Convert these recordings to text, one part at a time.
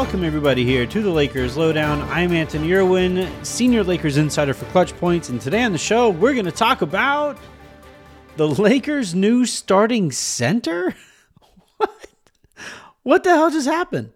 Welcome everybody here to the Lakers Lowdown. I'm Anthony Irwin, Senior Lakers Insider for Clutch Points, and today on the show we're going to talk about the Lakers' new starting center? What the hell just happened?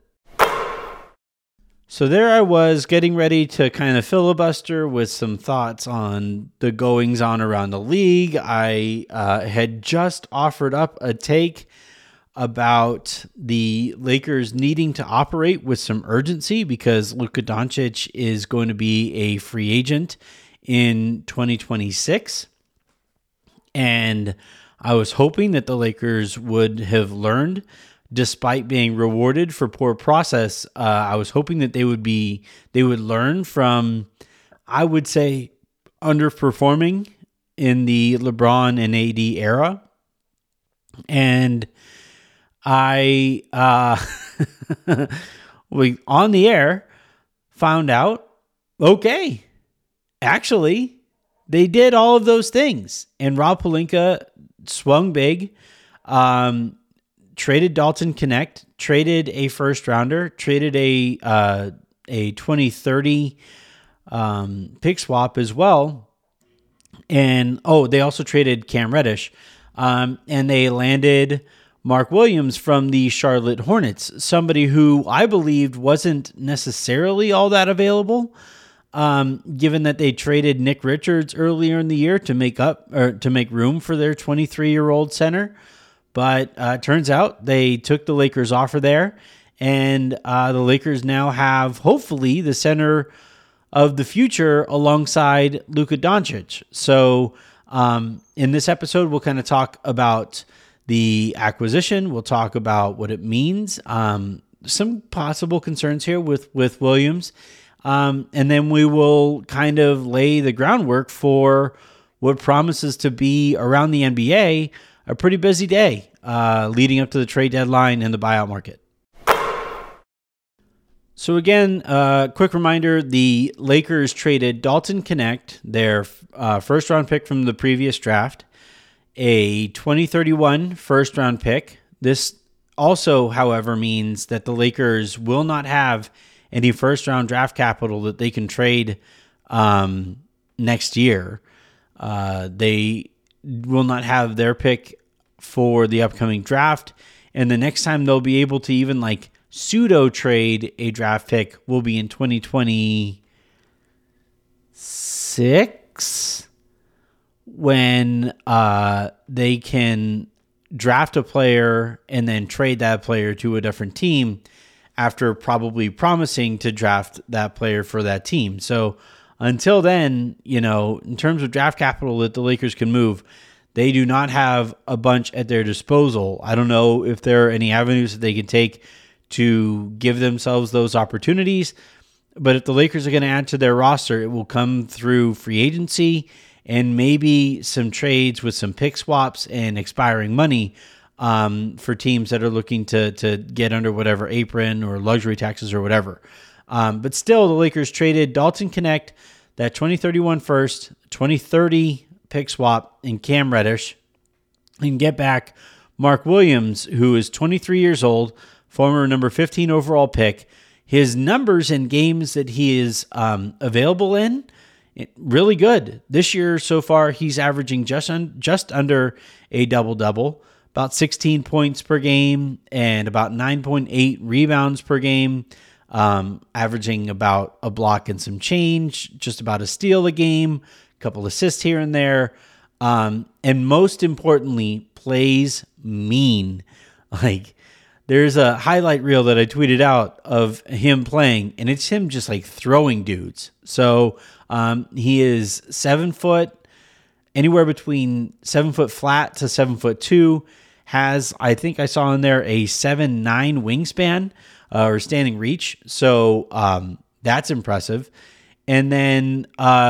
So there I was getting ready to kind of filibuster with some thoughts on the goings on around the league. I had just offered up a take about the Lakers needing to operate with some urgency because Luka Doncic is going to be a free agent in 2026. And I was hoping that the Lakers would have learned, despite being rewarded for poor process. I was hoping that they would learn from, I would say, underperforming in the LeBron and AD era. And I, we on the air found out, okay, actually, they did all of those things. And Rob Pelinka swung big, traded Dalton Knecht, traded a first rounder, traded a 2030 pick swap as well. And, they also traded Cam Reddish. And they landed Mark Williams from the Charlotte Hornets, somebody who I believed wasn't necessarily all that available, given that they traded Nick Richards earlier in the year to make room for their 23-year-old center. But turns out they took the Lakers offer there, and the Lakers now have, hopefully, the center of the future alongside Luka Doncic. So in this episode, we'll kind of talk about the acquisition. We'll talk about what it means, some possible concerns here with Williams, and then we will kind of lay the groundwork for what promises to be, around the NBA, a pretty busy day leading up to the trade deadline and the buyout market. So again, quick reminder, the Lakers traded Dalton Knecht, their first-round pick from the previous draft, a 2031 first-round pick. This also, however, means that the Lakers will not have any first-round draft capital that they can trade next year. They will not have their pick for the upcoming draft, and the next time they'll be able to even pseudo trade a draft pick will be in 2026, when they can draft a player and then trade that player to a different team after probably promising to draft that player for that team. So until then, in terms of draft capital that the Lakers can move, they do not have a bunch at their disposal. I don't know if there are any avenues that they can take to give themselves those opportunities, but if the Lakers are going to add to their roster, it will come through free agency and maybe some trades with some pick swaps and expiring money for teams that are looking to get under whatever apron or luxury taxes or whatever. But still, the Lakers traded Dalton Knecht, that 2031 first, 2030 pick swap, and Cam Reddish, and get back Mark Williams, who is 23 years old, former number 15 overall pick. His numbers in games that he is available in, really good. This year so far, he's averaging just under a double-double, about 16 points per game and about 9.8 rebounds per game, averaging about a block and some change, just about a steal a game, a couple assists here and there, and most importantly, plays mean. There's a highlight reel that I tweeted out of him playing, and it's him just throwing dudes. So he is 7 foot, anywhere between 7 foot flat to 7'2", has, I think I saw in there, a 7'9" wingspan or standing reach. So that's impressive. And then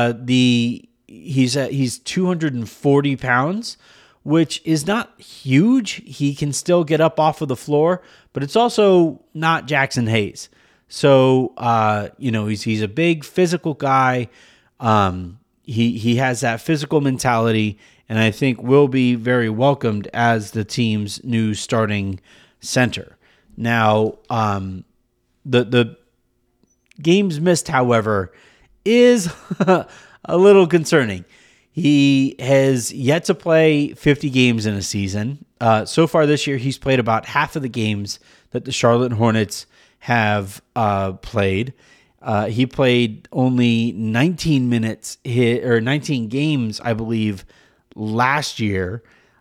he's 240 pounds, which is not huge. He can still get up off of the floor, but it's also not Jackson Hayes. So, he's a big physical guy. He has that physical mentality, and I think will be very welcomed as the team's new starting center. Now, The games missed, however, is a little concerning. He has yet to play 50 games in a season. So far this year, he's played about half of the games that the Charlotte Hornets have played. He played only 19 minutes or 19 games, I believe, last year.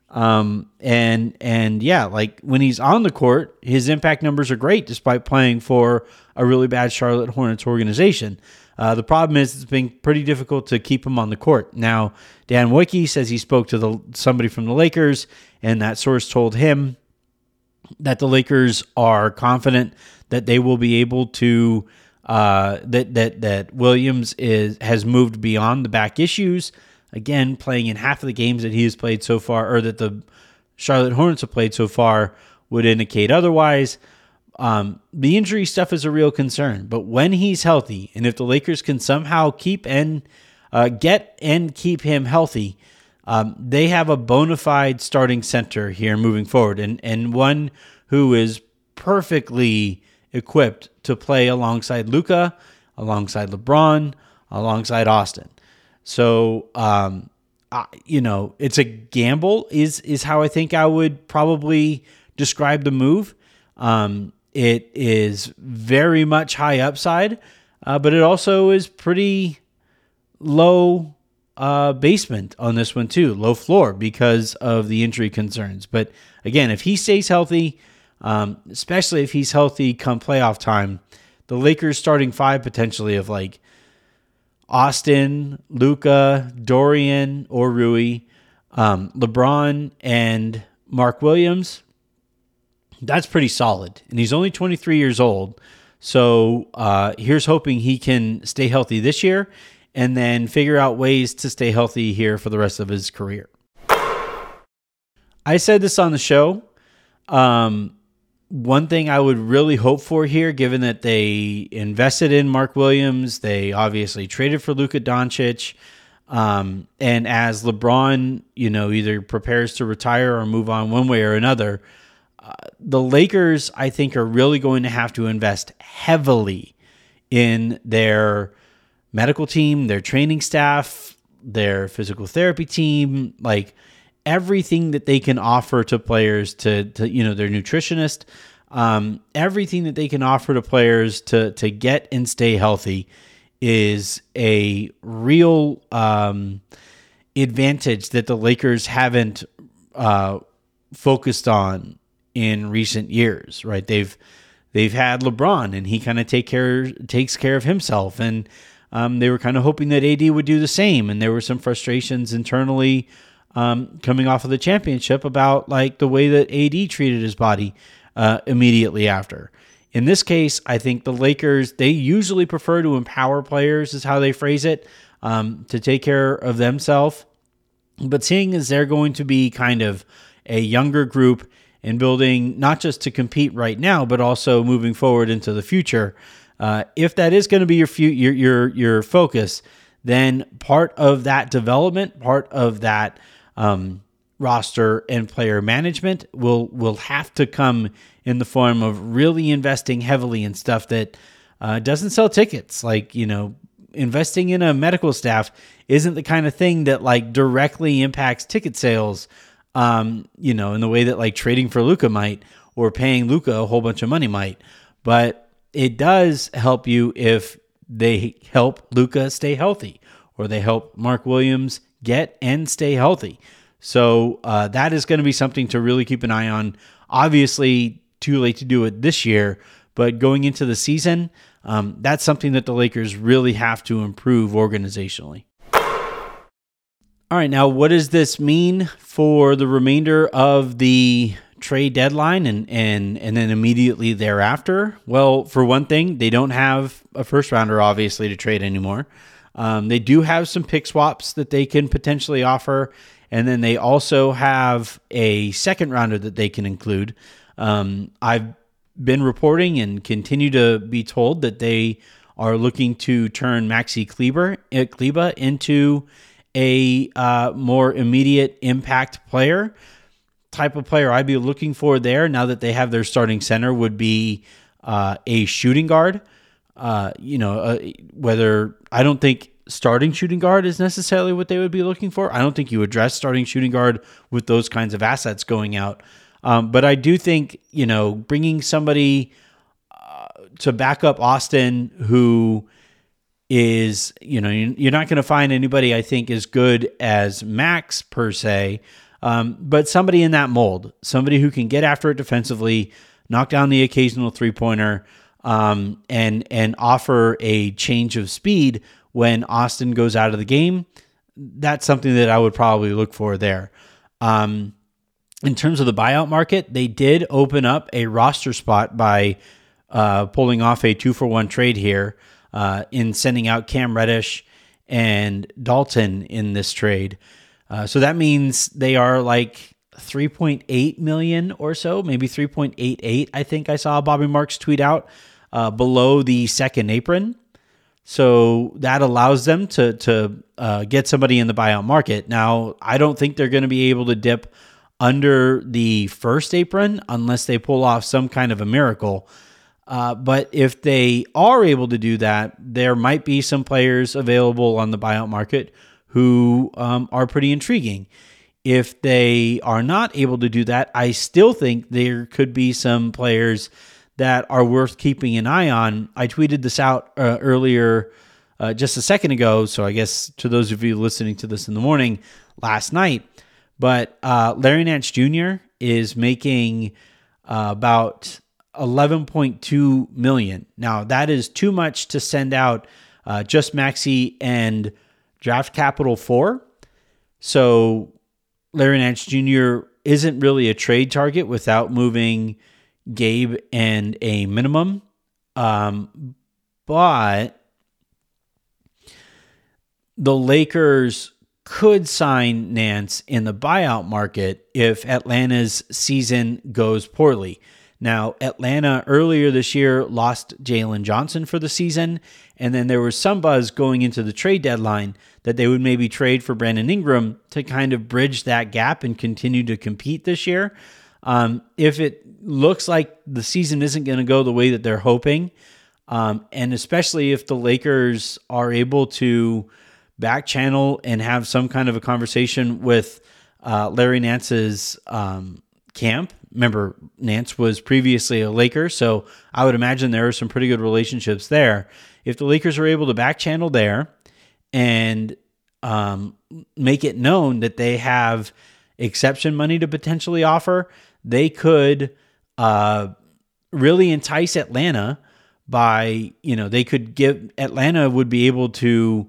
And yeah, like when he's on the court, his impact numbers are great despite playing for a really bad Charlotte Hornets organization. The problem is it's been pretty difficult to keep him on the court. Now, Dan Wojcicki says he spoke to somebody from the Lakers, and that source told him that the Lakers are confident that they will be able to that Williams has moved beyond the back issues. Again, playing in half of the games that he has played so far, or that the Charlotte Hornets have played so far, would indicate otherwise. The injury stuff is a real concern, but when he's healthy, and if the Lakers can somehow keep and keep him healthy, they have a bona fide starting center here moving forward, and one who is perfectly equipped to play alongside Luka, alongside LeBron, alongside Austin. So, it's a gamble is how I think I would probably describe the move. It is very much high upside, but it also is pretty low basement on this one too, low floor because of the injury concerns. But again, if he stays healthy, especially if he's healthy come playoff time, the Lakers starting five potentially of like Austin, Luka, Dorian, or Rui, LeBron, and Mark Williams, that's pretty solid. And he's only 23 years old. So here's hoping he can stay healthy this year and then figure out ways to stay healthy here for the rest of his career. I said this on the show. One thing I would really hope for here, given that they invested in Mark Williams, they obviously traded for Luka Doncic, and as LeBron, either prepares to retire or move on one way or another, the Lakers, I think, are really going to have to invest heavily in their medical team, their training staff, their physical therapy team, like everything that they can offer to players to their nutritionist, everything that they can offer to players to get and stay healthy is a real advantage that the Lakers haven't focused on in recent years, right? They've had LeBron, and he kind of takes care of himself, and they were kind of hoping that AD would do the same, and there were some frustrations internally coming off of the championship about like the way that AD treated his body immediately after. In this case, I think the Lakers, they usually prefer to empower players, is how they phrase it, to take care of themselves. But seeing as they're going to be kind of a younger group and building not just to compete right now, but also moving forward into the future, if that is going to be your focus, then part of that development, part of that roster and player management will have to come in the form of really investing heavily in stuff that doesn't sell tickets. Like, investing in a medical staff isn't the kind of thing that like directly impacts ticket sales, in the way that like trading for Luka might, or paying Luka a whole bunch of money might. But it does help you if they help Luka stay healthy, or they help Mark Williams get and stay healthy. So that is going to be something to really keep an eye on. Obviously, too late to do it this year, but going into the season, that's something that the Lakers really have to improve organizationally. All right, now what does this mean for the remainder of the trade deadline and then immediately thereafter? Well, for one thing, they don't have a first rounder, obviously, to trade anymore. They do have some pick swaps that they can potentially offer, and then they also have a second rounder that they can include. I've been reporting and continue to be told that they are looking to turn Maxi Kleber into a more immediate impact player. Type of player I'd be looking for there, now that they have their starting center, would be a shooting guard. Whether I don't think starting shooting guard is necessarily what they would be looking for. I don't think you address starting shooting guard with those kinds of assets going out. But I do think, bringing somebody to back up Austin who is, you're not going to find anybody I think as good as Max per se, but somebody in that mold, somebody who can get after it defensively, knock down the occasional three-pointer, and offer a change of speed when Austin goes out of the game. That's something that I would probably look for there. In terms of the buyout market, they did open up a roster spot by pulling off a 2-for-1 trade here in sending out Cam Reddish and Dalton in this trade. So that means they are like 3.8 million or so, maybe 3.88. I think I saw Bobby Marks tweet out below the second apron. So that allows them to get somebody in the buyout market. Now, I don't think they're going to be able to dip under the first apron unless they pull off some kind of a miracle. But if they are able to do that, there might be some players available on the buyout market who are pretty intriguing. If they are not able to do that, I still think there could be some players that are worth keeping an eye on. I tweeted this out earlier just a second ago, so I guess to those of you listening to this in the morning, last night. But Larry Nance Jr. is making about $11.2 million. Now, that is too much to send out just Maxey and draft capital for. So Larry Nance Jr. isn't really a trade target without moving Gabe and a minimum. But the Lakers could sign Nance in the buyout market if Atlanta's season goes poorly. Now, Atlanta earlier this year lost Jalen Johnson for the season, and then there was some buzz going into the trade deadline that they would maybe trade for Brandon Ingram to kind of bridge that gap and continue to compete this year. If it looks like the season isn't going to go the way that they're hoping, and especially if the Lakers are able to back channel and have some kind of a conversation with Larry Nance's camp. Remember, Nance was previously a Laker, so I would imagine there are some pretty good relationships there. If the Lakers are able to back channel there and make it known that they have exception money to potentially offer, they could really entice Atlanta by, they could give, Atlanta would be able to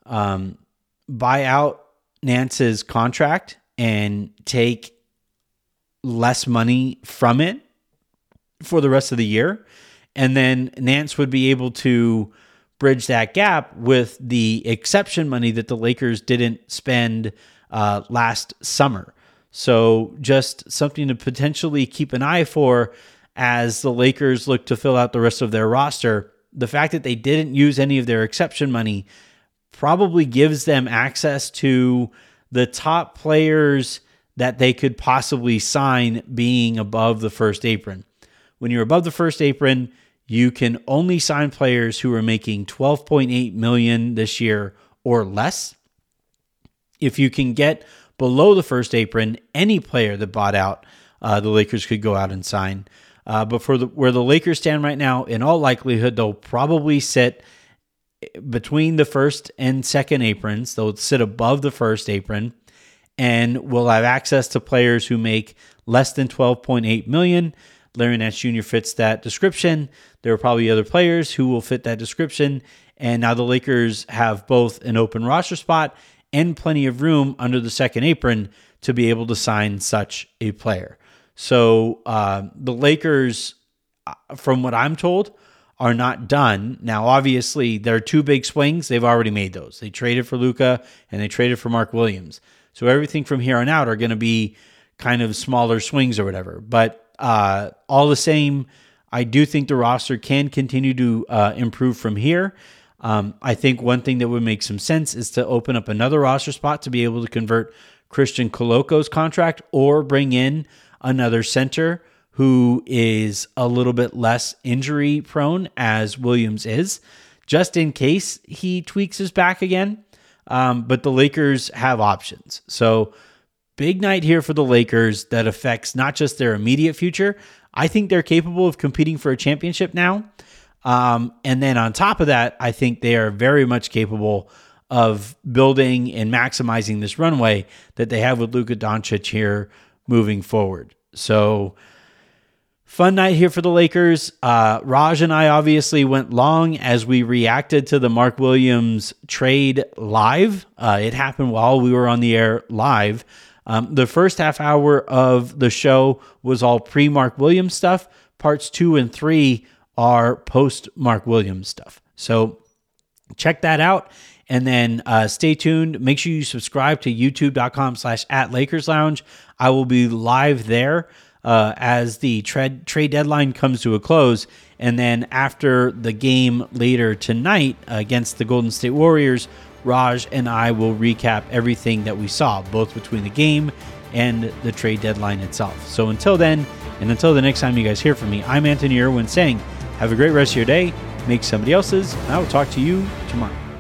buy out Nance's contract and take less money from it for the rest of the year. And then Nance would be able to bridge that gap with the exception money that the Lakers didn't spend last summer. So just something to potentially keep an eye for as the Lakers look to fill out the rest of their roster. The fact that they didn't use any of their exception money probably gives them access to the top players that they could possibly sign being above the first apron. When you're above the first apron, you can only sign players who are making $12.8 million this year or less. If you can get below the first apron, any player that bought out, the Lakers could go out and sign. But for where the Lakers stand right now, in all likelihood, they'll probably sit between the first and second aprons. They'll sit above the first apron and will have access to players who make less than $12.8 million. Larry Nance Jr. fits that description. There are probably other players who will fit that description. And now the Lakers have both an open roster spot and plenty of room under the second apron to be able to sign such a player. So the Lakers, from what I'm told, are not done. Now, obviously, there are two big swings. They've already made those. They traded for Luka and they traded for Mark Williams. So everything from here on out are going to be kind of smaller swings or whatever. But all the same, I do think the roster can continue to improve from here. I think one thing that would make some sense is to open up another roster spot to be able to convert Christian Coloco's contract or bring in another center who is a little bit less injury prone as Williams is, just in case he tweaks his back again. But the Lakers have options. So big night here for the Lakers that affects not just their immediate future. I think they're capable of competing for a championship now. And then on top of that, I think they are very much capable of building and maximizing this runway that they have with Luka Doncic here moving forward. So fun night here for the Lakers. Raj and I obviously went long as we reacted to the Mark Williams trade live. It happened while we were on the air live. The first half hour of the show was all pre-Mark Williams stuff. Parts 2 and 3 are post-Mark Williams stuff. So check that out. And then stay tuned. Make sure you subscribe to youtube.com/@LakersLounge. I will be live there as the trade deadline comes to a close. And then after the game later tonight against the Golden State Warriors, Raj and I will recap everything that we saw, both between the game and the trade deadline itself. So until then, and until the next time you guys hear from me, I'm Anthony Irwin saying, have a great rest of your day, make somebody else's, and I will talk to you tomorrow.